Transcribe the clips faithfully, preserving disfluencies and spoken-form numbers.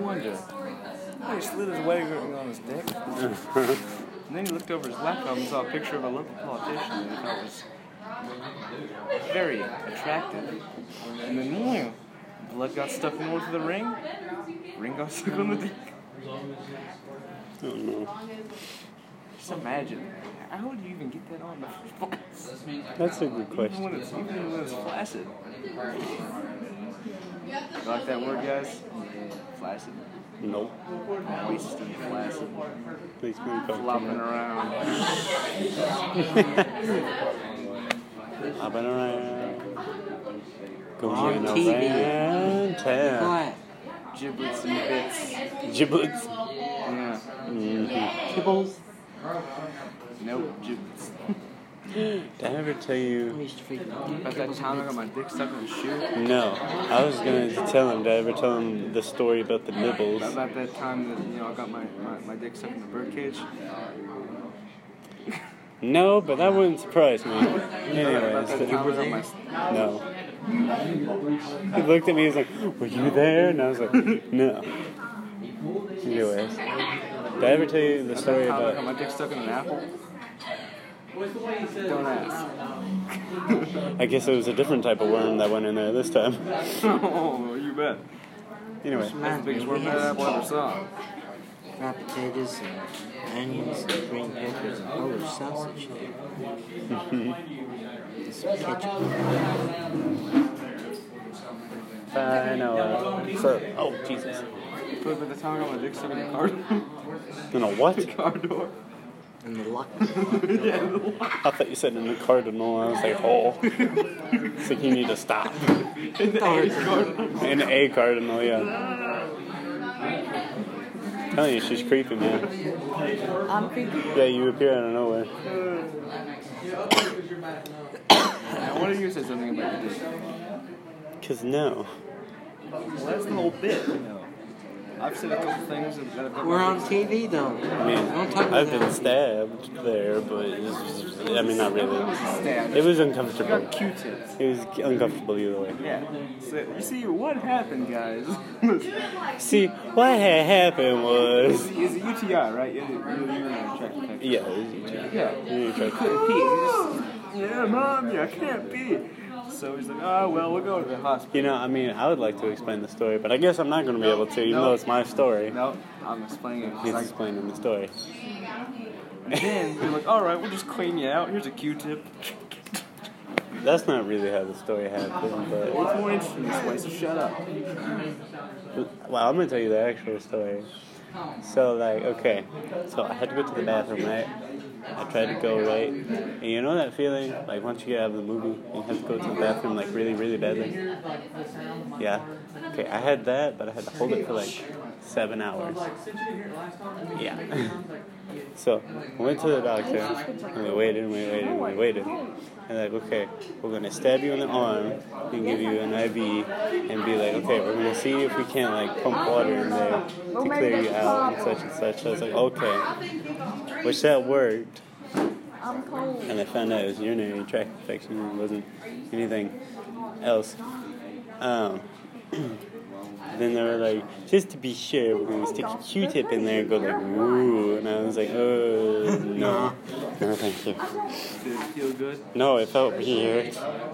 wonder. Oh, he slid his wedding ring on his dick. And then he looked over his laptop and saw a picture of a local politician that he thought was very attractive. And then, wham, blood got stuck into the ring. Ring got stuck on the dick. Oh no. Just imagine. How would you even get that on in the first place? That's a good Even question. when it's, even when it's flaccid. You like that word, guys? Flaccid. Nope. Wasted, flaccid. Makes me Flopping uncomfortable. around. Hopping around. Going On T V. around town. What? Giblets and bits. Giblets. Yeah. Mm-hmm. Kibbles? Nope, giblets. Did I ever tell I you? used to freak out. About that time I got my dick stuck in a shoe. No. I was going to tell him. Did I ever tell him the story about the nibbles? About that time that, you know, I got my, my, my dick stuck in the birdcage. No, but that wouldn't surprise me. About Anyways, that the- time I got my... no. He looked at me, he was like, were you there? And I was like, no. Anyways, did I ever tell you the story How I got about... my dick stuck in an apple? Don't ask. I guess it was a different type of worm that went in there this time. Oh, you bet. Anyway, That's the biggest worm that apple ever saw. Fried potatoes and onions and green peppers and Polish sausage there. And some ketchup. I know. Uh, so, oh, Jesus. But by the time I got my dick stuck in the car door. In a what? The car door. And the luck. Yeah, the lock. I thought you said in a cardinal. I was like, oh. It's like you need to stop. In the A cardinal. In a cardinal, yeah. I'm telling you, she's creepy, man. I'm creepy. Yeah, you appear out of nowhere. Now, what did you say something about your dick? Cause no. Well, that's the whole bit, you know. I've said a couple things that have got We're my on dick- T V though. I mean, Don't talk about I've been that. stabbed there, but it was, I mean, not really. Stabbed. It was You uncomfortable. got Q-tips. It was uncomfortable either way. Yeah. So, you see, what happened, guys? See, what had happened was... It's a U T I, right? You're, you're, you're an attractive infection. Yeah, it was U T I. Yeah. You're He attracted. couldn't pee. He just, yeah, mom, yeah, I can't pee. So he's like, oh, well, we'll go to the hospital. You know, I mean, I would like to explain the story, but I guess I'm not going to be able to, even No. though it's my story. No, I'm explaining it. He's Like, explaining the story. and then they're like, all right, we'll just clean you out. Here's a Q-tip. That's not really how the story happened, but... It's more interesting this way, so shut up. Well, I'm going to tell you the actual story. So, like, okay. So, I had to go to the bathroom, right? I tried to go, right? And you know that feeling? Like, once you get out of the movie, you have to go to the bathroom, like, really, really badly? Yeah? Okay, I had that, but I had to hold it for, like, seven hours. Yeah. So, I went to the doctor, and we waited, and we waited, and we waited. And like, okay, we're going to stab you in the arm and give you an I V and be like, okay, we're going to see if we can't, like, pump water in there to clear you out and such and such. I was like, okay. Which that worked. I'm cold. And I found out it was urinary tract infection and it wasn't anything else. Um, then they were like, just to be sure, we're going to stick a Q-tip in there and go like, ooh. And I was like, oh, no. No, thank you. Did it feel good? No, it felt weird.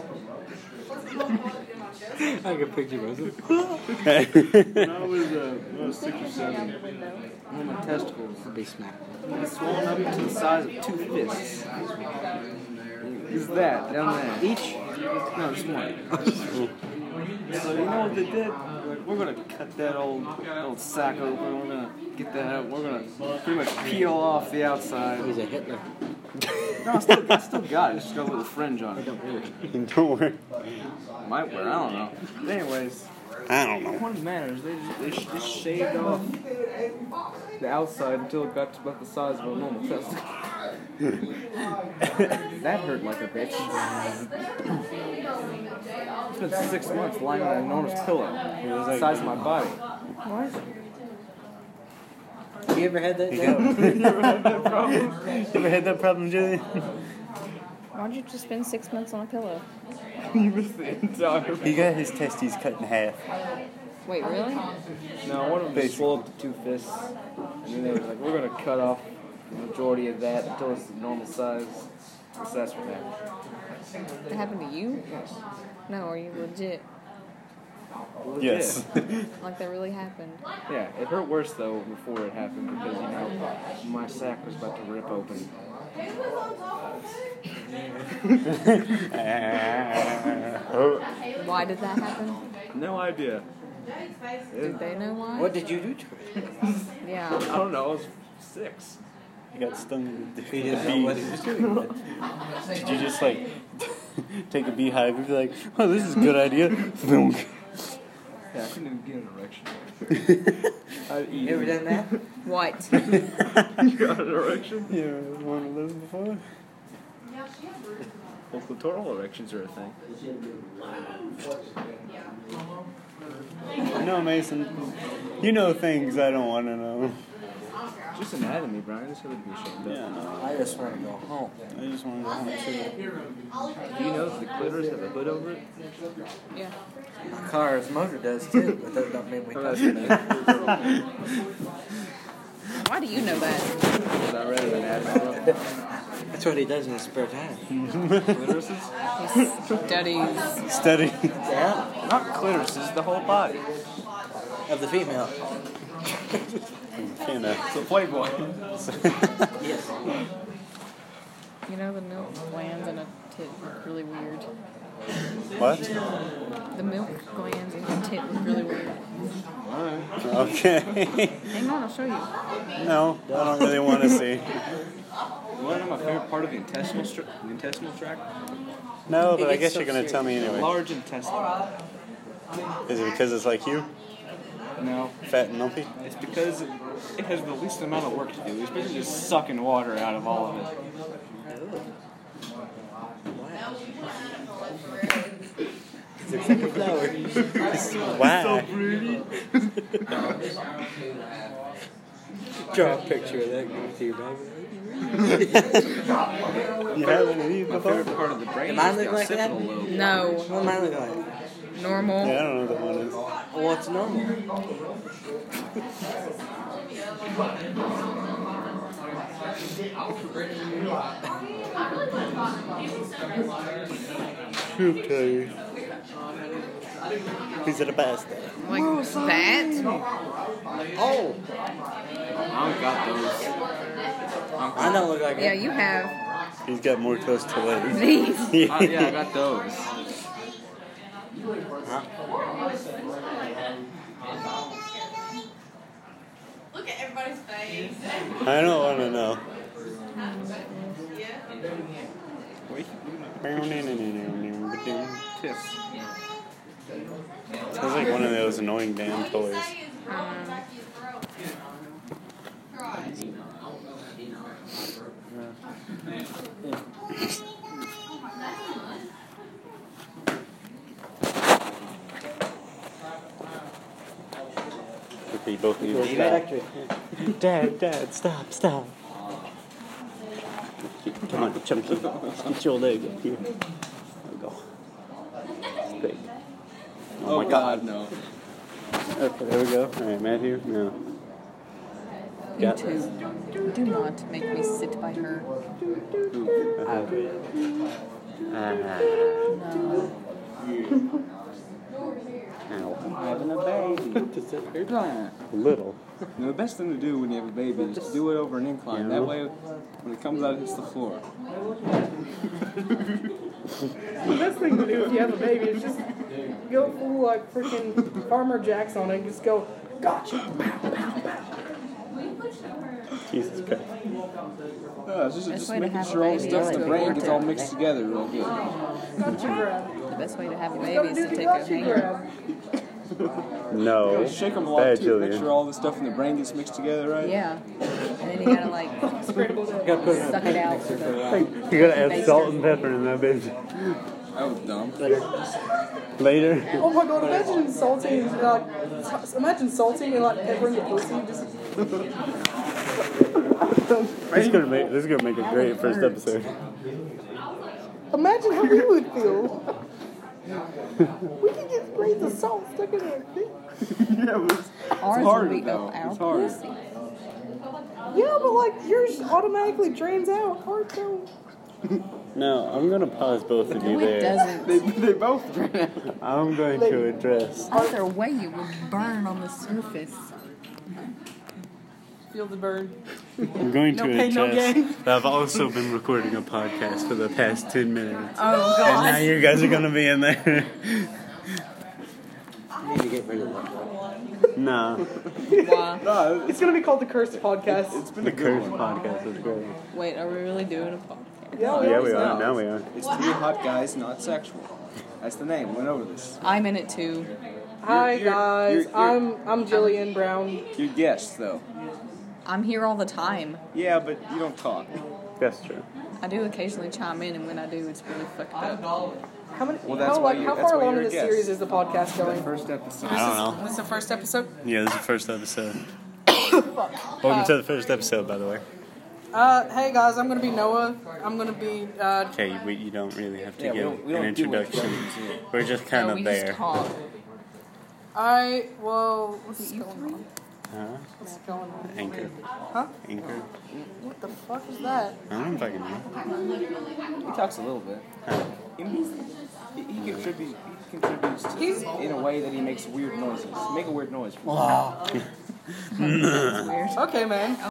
I can picture myself. When I was, uh, when I was six or seven, one of my testicles I'll be smacked. was swollen up to the size of two fists. Is that down there? Each? No, just one. So you know what they did? Like, we're gonna cut that old old sack open. We're gonna get that out. We're gonna pretty much peel off the outside. He's a Hitler. No, I still, I still got it. Just got a little fringe on it. Don't worry. Don't worry. Might wear. I don't know. But anyways, I don't know. what matters? They just, they just shaved off the outside until it got to about the size of a normal testicle. That hurt like a bitch. It's been six months lying on an enormous pillow. It was the size of my body. What? You ever had that You job? ever had that problem? You ever had that problem, Julian? Why'd you just spend six months on a pillow? You missed the entire. He got his testes cut in half. Wait, really? No, one of them to swell up to two fists, and then they were like, we're going to cut off the majority of that until it's the normal size. So that's what happened. It happened to you? Yes. No, are you legit? Legit. Yes. Like that really happened? Yeah, it hurt worse though before it happened because, you know, my sack was about to rip open. Why did that happen? No idea. Did they know why? What did you do to it? Yeah. I don't know, I was six. He got stung with the He didn't know what he was doing. Did you just like take a beehive and be like, oh, this is a good idea? Yeah, I couldn't even get an erection. I'd eat. You ever done that? What? You got an erection? Yeah, one of those before. Well, clitoral erections are a thing. No, Mason. You know things I don't want to know. Just anatomy, Brian. That's what would be ashamed of. Yeah, no. I just want to go home. I just want to go home too. Do you know that the clitoris have a hood over it? Yeah. My car's motor does too, but that don't mean we Oh, touch that's it. nice. Why do you know that? Because I read an anatomy book. That's what he does in his spare time. Clitorises? He studies. Steady. Yeah, Not clitorises, the whole body. of the female. You know. It's a Playboy. Yes. You know the milk glands in a tit look really weird. What? The milk glands in your tit look really weird. Okay. Hang on, I'll show you. No, I don't really want to see. You want to know my favorite part of the intestinal, str- the intestinal tract? No, It but I gets guess so you're going to tell me The anyway. large intestine. Is it because it's like you? No, Fat and lumpy? it's because it has the least amount of work to do. It's basically just sucking water out of all of it. It's like a flower. Why? Draw a picture of that. Give it to your baby. You haven't eaten My before? favorite part of the brain Am I is the look like that? occipital lobe. No. What am I looking like? Normal. Yeah, I don't know what that one is. Well, what's normal? Okay. Piece of the pasta. Like that? Oh, I don't got those. I don't look like Yeah, it. you have He's got more toast to legs. these. Oh, yeah, I got those. Look at everybody's face. I don't want to know. Kiss. Sounds like one of those annoying damn toys. Okay, you both need to stop. Dad, Dad, stop, stop. Come on, Chunky. Let's get your leg up here. There we go. It's big. Oh, Oh, my God. no. Okay, there we go. All right, Matthew. No. You Got too. Do not make me sit by her. Ah. No. Ow. Having a baby. Little. Now, the best thing to do when you have a baby is to do it over an incline. Yeah. That way, when it comes out, it hits the floor. The best thing to do if you have a baby is just go full like freaking Farmer Jacks on it and just go, gotcha. Jesus Christ. Uh, just Best just way to making have a sure all the baby stuff is in the to brain abort gets it. all mixed together real good. Gotcha grab. The best way to have a You baby gotta is do to the take a gotcha hanger. grab. No. You shake them a lot Bad too, make Julian. sure all the stuff in the brain gets mixed together right. Yeah. And then you gotta like Scrambled eggs. Gotta put it suck it out with a You gotta add salt and pepper in that bitch. That was dumb. Later. Oh my god, imagine salting, like, s- imagine salting and like peppering your pussy. Just, This is gonna make this is gonna make a great first episode. imagine how we would feel. We could get grains of salt stuck in our feet. Yeah, but it's, Ours it's harder will be though. up our It's harder. pussy. Yeah, but like yours automatically drains out. Ours don't. No, I'm gonna pause both of you No, it there. doesn't. They, they both drain out. I'm going to address. Either way, it would burn on the surface. Feel the burn. I'm going No to pain, no address gain. that I've also been recording a podcast for the past ten minutes. Oh, And now God. you guys are gonna be in there. You need to get rid of that. Nah. Why? No, It's gonna be called the Cursed Podcast. it's been The a good Curse one. podcast is great. Wait, are we really doing a podcast? yeah, Yeah, always we are. have. Now we are. It's three hot guys, not sexual. That's the name. Went over this. I'm in it too. Hi You're- you're- guys, you're- you're- I'm I'm Jillian Brown. You're guests though. I'm here all the time. Yeah, but you don't talk. That's true. I do occasionally chime in, and when I do, it's really fucked up. How many? Well, that's how, why like, you're- how that's far why along you're in a the guest. series is the podcast going? First episode. I don't know. This is the first episode. Yeah, this is the first episode. Welcome to the first episode, by the way. Uh, hey guys, I'm gonna be Noah. I'm gonna be uh, Okay, we, you don't really have to Yeah, we give don't- we an don't do introduction. introductions here. We're just kind No, of we there. just talk. I well, what's going on? Huh? What's going on? Anchor. Huh? Anchor. What the fuck is that? I don't fucking know. He talks a little bit. He, he, he contributes. He contributes to, He's- in a way that he makes weird noises. Make a weird noise. Okay, man.